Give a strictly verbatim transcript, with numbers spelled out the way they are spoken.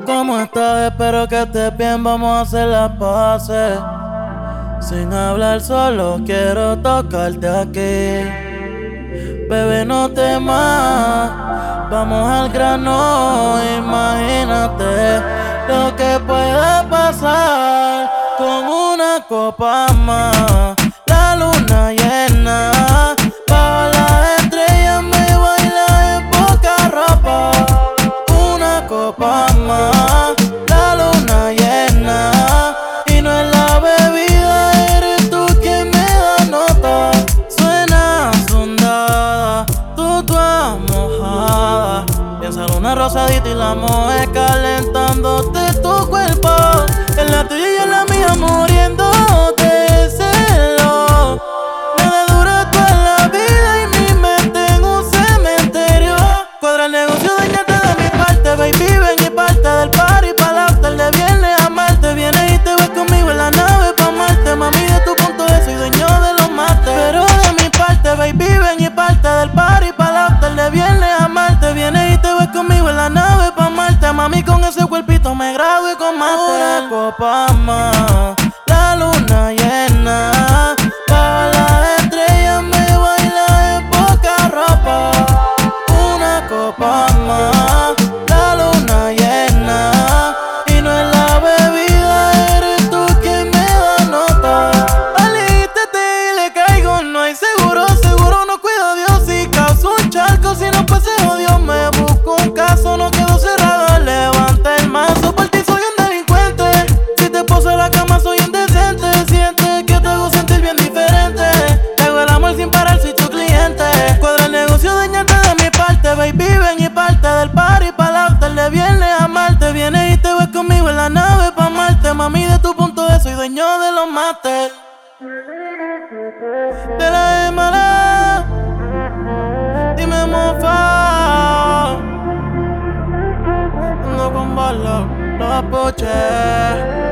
¿cómo estás? Espero que estés bien, vamos a hacer las paces. Sin hablar, solo quiero tocarte aquí. Bebé, no temas, vamos al grano. Imagínate lo que pueda pasar con una copa más. La luna llena, bajo las estrellas me baila en poca ropa. Una copa más, la luna llena, y no es la bebida, eres tú quien me da nota. Suena sondada, tú toda mojada. Piensa en una rosadita y la moje calentándote tu cuerpo. En la tuya y en la mía muriéndote de celo. Nada dura toda la vida y mi mente en un cementerio. Cuadra el negocio, dañate de mi parte, baby, ven y parte del party pa' la after de viernes a Marte. Vienes y te vas conmigo en la nave pa' Marte. Mami, de tu punto de soy dueño de los mates. Pero de mi parte, baby, ven y parte del party pa' la after de viernes a Marte. Vienes y te vas conmigo en la nave pa' Marte. Mami, con ese cuerpito me grabo y con mate. Una copa más, la luna llena, bajo las estrellas me baila en poca ropa. Una copa más, la luna llena, y no es la bebida, eres tú quien me da nota. Alístate y le caigo, no hay seguro, seguro no cuido a Dios. Si causo un charco, si no pues se jodió. Me busco un caso, no quedo cerrado, levanta el mazo. Por ti soy un delincuente, si te poso en la cama soy indecente. Siente que te hago sentir bien diferente, te hago el amor sin parar, soy tu cliente. Cuadra el negocio, dañate de mi parte, baby, ven y parte del party pa' la after de viernes a Marte. Vienes y te vas conmigo en la nave pa' Marte. Mami, de tu punto de soy dueño de los mates. De la hermana, dime mofa. Ando con balas, los apoches.